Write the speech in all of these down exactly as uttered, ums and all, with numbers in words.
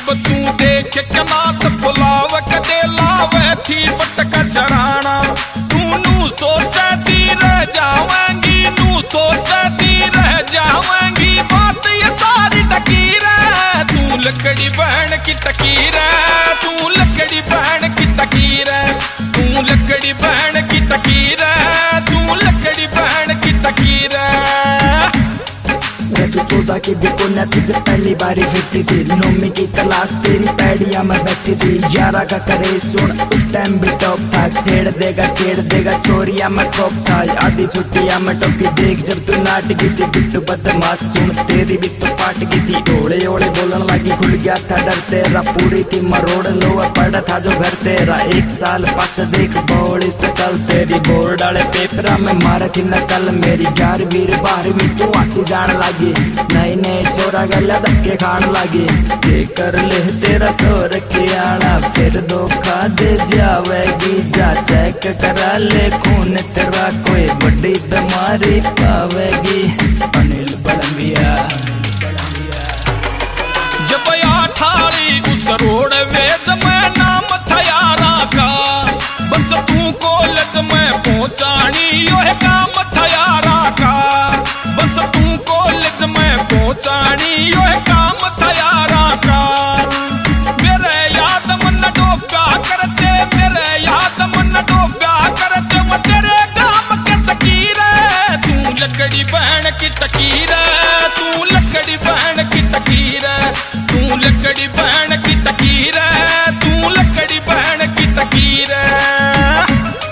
तू देख कनात फुलाव कदे लावे थी पटका शराना। तू नू सोचती रह जावेंगी, नू सोचती रह जावेंगी, बात ये सारी टकीर है। तू लकड़ी बहन की टकीर है, तू लकड़ी बहन की टकीर है, तू लकड़ी बहन की टकीर है, तू लकड़ी बहन की टकीर है। तू चौदह की देखो न तुझे पहली बारी भेटी थी, नौमी की क्लास तेरी पैडिया में बैठी थी। ग्यारह का करे सुन उस टाइम भी टॉप था, छेड़ देगा छेड़ देगा चोरिया में खौफ था। आधी छुट्टिया में टोपी देख जब तू नाट गई थी, बिट्टू बदमाश सुन तेरी भी तो पाट गई थी। ओड़े ओड़े बोलन लगी खुल गया था डर तेरा, पूरी थी मरोड़ लोआ पड़ा था जो घर तेरा। एक साल पास देख बौड़ी सकल तेरी, बोर्ड वाले पेपरा में मारे थी नकल मेरी। ग्यारहवीं बारहवीं तू आसी जान लगी, नए नए छोरा गला धक्के खान लगे। ये कर ले तेरा सोर के आना, फिर धोखा दे जावेगी। जा चेक करा ले खून तेरा, कोई बड़ी बीमारी पावेगी। अनिल बलंबिया जब अठारी उस रोड वेद में नाम था यारा का, बस तू कॉलेज में पहुंचानी यो काम था यारा का। बस तू कॉलेज में पहुंचानी यो काम था यारा का। मेरे याद मन डोब्या करते, मेरे याद मन डोब्या करते, वो तेरे काम के सकीर है। तू लकड़ी बहन की टकीर है, तू लकड़ी बहन की टकीर है, तू लकड़ी बहन की टकीर है, तू लकड़ी बहन की टकीर है।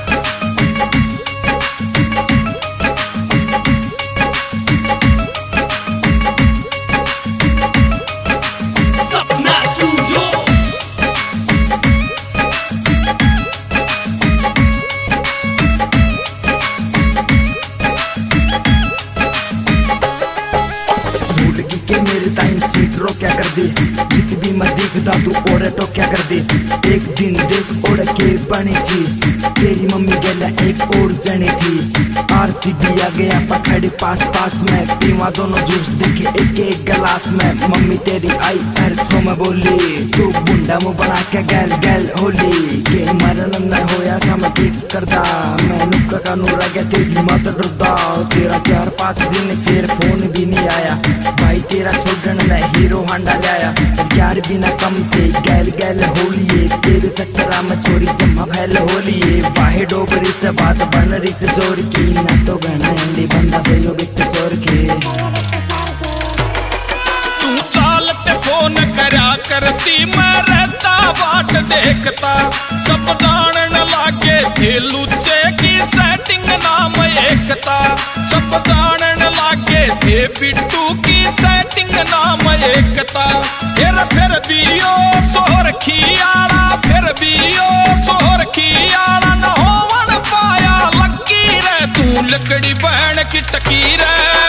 के मेरे टाइम सीट रो क्या कर दी, जित भी मैं दिखता तू ओढ़े तो क्या कर दी। एक दिन देख ओढ़ के बनी थी, तेरी मम्मी गला एक और जनी थी। आरसीबी आ गया पखड़ी पास पास में, पीवा दोनों जूस देखे एक एक गिलास में। मम्मी तेरी आई पैर छो में बोली, तू बुंडा मुँह बना के गैल गैल होली। के मरण न होया था मैं ठीक करदा, मैं नुक्का का नूर आ गया तेरी मत डरदा। तेरा चार पाँच दिन फिर फोन भी नहीं आया, भाई तेरा छोड़न ने हीरो हांडा लाया। यार बिना कम थे गैल गैल होलिए, तेरे चक्करा में चोरी जमा फैल होलिए। बाहे डोबरी से बात बन रही से जोर की, ना तो गहना हिंदी बंदा से यो बिक चोर के। तू चालते फोन करा करती, मैं रहता बाट देखता। सब जानन लागे थे लुच्चे की सेटिंग नाम एकता। सब जानन लागे थे बिट्टू की सेटिंग नाम एकता। फिर फिर भी ओ सोहर खियाला, फिर भी ओ सोहर खियाला न होवन पाया लकीर है। तू लकड़ी बहन की टकीर है,